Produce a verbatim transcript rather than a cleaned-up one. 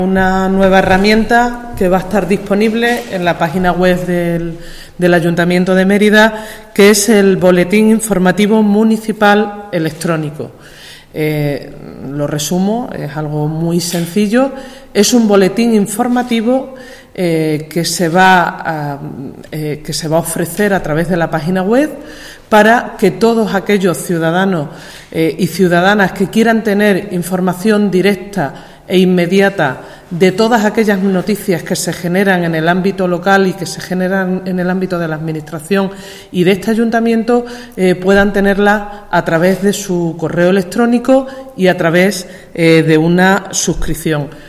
Una nueva herramienta que va a estar disponible en la página web del, del Ayuntamiento de Mérida, que es el Boletín Informativo Municipal Electrónico. Eh, lo resumo, es algo muy sencillo. Es un boletín informativo eh, que se va a, eh, que se va a ofrecer a través de la página web para que todos aquellos ciudadanos eh, y ciudadanas que quieran tener información directa e inmediata de todas aquellas noticias que se generan en el ámbito local y que se generan en el ámbito de la Administración y de este Ayuntamiento, eh, puedan tenerla a través de su correo electrónico y a través eh, de una suscripción.